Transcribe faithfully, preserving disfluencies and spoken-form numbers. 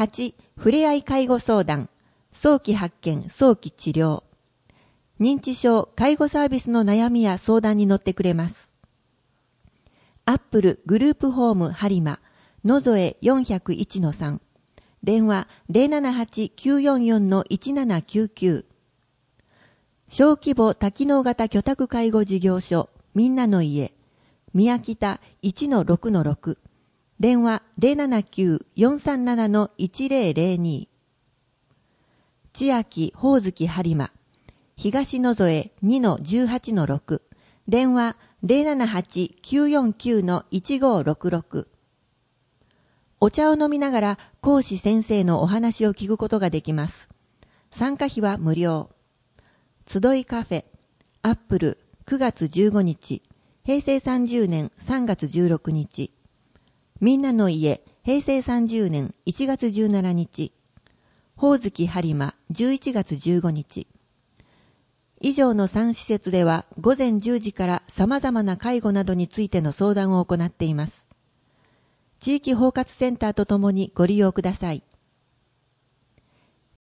はち、ふれあい介護相談、早期発見、早期治療。認知症、介護サービスの悩みや相談に乗ってくれます。アップルグループホームハリマ、のぞえ よんひゃくいちのさん。電話 ゼロななはちきゅうよんよんのいちななきゅうきゅう。小規模多機能型居宅介護事業所、みんなの家、宮北 いちのろくのろく。電話 ゼロななきゅうよんさんななのいちゼロゼロに。千秋ほおずきはりま、東野添 にのじゅうはちのろく。電話 ゼロななはちきゅうよんきゅうのいちごろくろく。お茶を飲みながら講師先生のお話を聞くことができます。参加費は無料。集いカフェ、アップルくがつじゅうごにち、へいせいさんじゅうねんさんがつじゅうろくにち。みんなの家、へいせいさんじゅうねんいちがつじゅうしちにち。ほおずきはりまじゅういちがつじゅうごにち。以上のさん施設では午前じゅうじから様々な介護などについての相談を行っています。地域包括センターとともにご利用ください。